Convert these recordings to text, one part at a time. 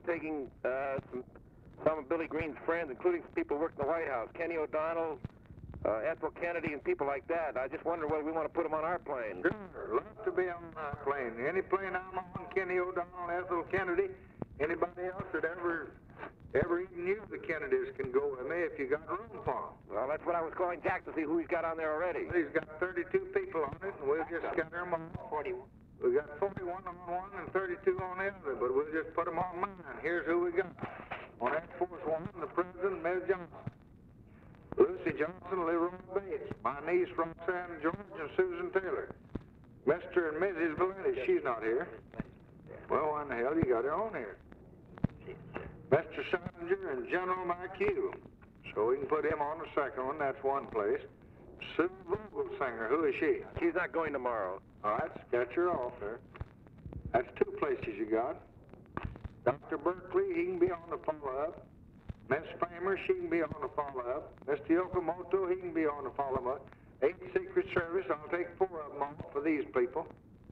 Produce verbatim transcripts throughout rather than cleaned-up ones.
taking uh, some, some of Billy Green's friends, including some people who work in the White House, Kenny O'Donnell, uh, Ethel Kennedy, and people like that. I just wonder whether we want to put them on our plane. Sure, love to be on our plane. Any plane I'm on, Kenny O'Donnell, Ethel Kennedy, anybody else that ever, ever even knew the Kennedys can go with me if you got room for them. Well, that's what I was calling Jack to see who he's got on there already. He's got thirty-two people on it, and we'll just scatter them all. forty-one. We got forty-one on one and thirty-two on the other, but we'll just put them on mine. Here's who we got. On Air Force One, the President, Miz Johnson. Lucy Johnson, Leroy Bates. My niece, Roxanne George, and Susan Taylor. Mister and Missus Valenti, she's not here. Well, why in the hell you got her on here? Mister Salinger and General McHugh. So we can put him on the second one. That's one place. Sue Vogelsinger, who is she? She's not going tomorrow. All right, sketch her off there. That's two places you got. Doctor Berkeley, he can be on the follow-up. Miss Famer, she can be on the follow-up. Mister Yokomoto, he can be on the follow-up. Eight Secret Service, I'll take four of them off for these people.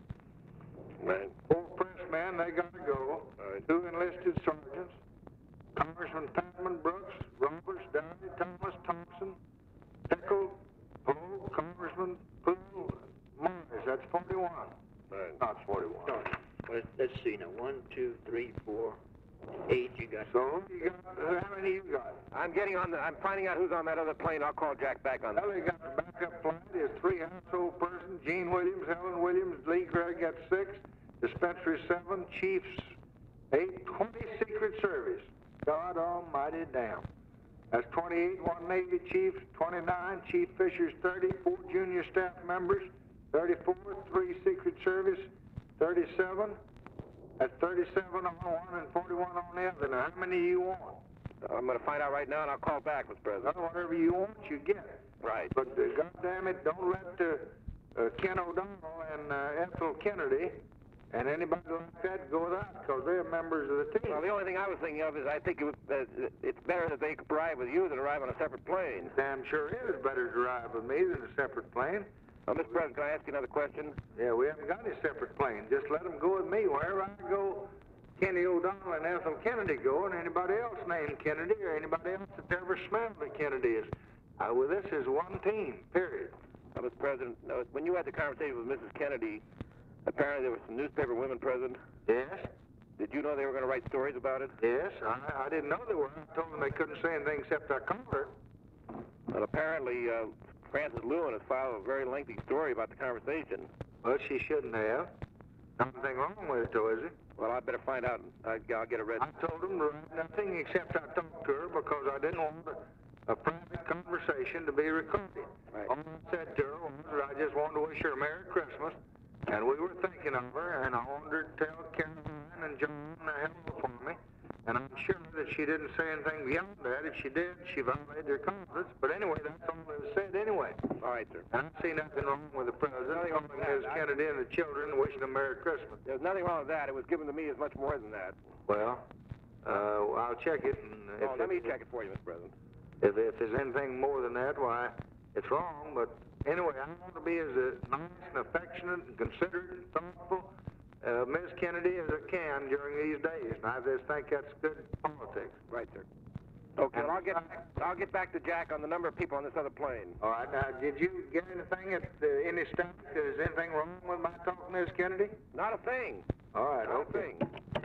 Right. Four pressmen, they got to go. Right. Two enlisted sergeants. Congressman Patman Brooks, Roberts, Downey, Thomas, Thompson, Pickle, Poe, Congressman Poole, Morris. That's forty-one. Right. Not forty-one. No. Let's, let's see now. One, two, three, four, eight. You got. So you got, uh, how many you got? I'm getting on the, I'm finding out who's on that other plane. I'll call Jack back on that. Well, they got the backup flight. There's three household persons. Gene Williams, Helen Williams, Lee Gregg got six. Dispensary seven. Chiefs eight. Twenty Secret Service. God almighty damn. That's twenty-eight, one Navy Chief, twenty-nine, Chief Fisher's thirty, four junior staff members, thirty-four, three Secret Service, thirty-seven. That's thirty-seven on one and forty-one on the other. Now, how many do you want? I'm going to find out right now, and I'll call back, Mister President. Well, whatever you want, you get. Right. But uh, goddamn it, don't let uh, uh, Ken O'Donnell and uh, Ethel Kennedy and anybody like that go without, because they're members of the team. Well, the only thing I was thinking of is I think it was, uh, it's better that they arrive with you than arrive on a separate plane. Damn sure is better to drive with me than a separate plane. Well, Mister President, can I ask you another question? Yeah, we haven't got any separate planes. Just let them go with me. Wherever I go, Kenny O'Donnell and Ethel Kennedy go, and anybody else named Kennedy or anybody else that ever smelled the Kennedys. Uh, well, this is one team, period. Well, Mister President, uh, when you had the conversation with Missus Kennedy, apparently there were some newspaper women present. Yes? Did you know they were going to write stories about it? Yes, I, I didn't know they were. I told them they couldn't say anything except I called her. Well, apparently uh, Frances Lewin has filed a very lengthy story about the conversation. Well, she shouldn't have. Nothing wrong with it, though, is it? Well, I'd better find out. I, I'll get it read. I told them to write nothing except I talked to her because I didn't want a, a private conversation to be recorded. Right. All I said to her was that I just wanted to wish her a Merry Christmas, and we were thinking of her, and I wanted her to tell Caroline and John the hello for me. And I'm sure that she didn't say anything beyond that. If she did, she violated her confidence. But anyway, that's all that was said anyway. All right, sir. And I see nothing wrong with the president, Nothing wrong with Miz that. Kennedy and the children wishing them Merry Christmas. There's nothing wrong with that. It was given to me as much more than that. Well, uh, I'll check it. And if Oh, let me it- check it for you, Mister President. If, if there's anything more than that, why, it's wrong. But anyway, I want to be as uh, nice and affectionate and considerate and thoughtful uh, Miz Kennedy as I can during these days. And I just think that's good politics. Right, sir. Okay, well, I'll get I'll get back to Jack on the number of people on this other plane. All right. Now, did you get anything at uh, any state? Is anything wrong with my talking to Miz Kennedy? Not a thing. All right. Not okay. a thing.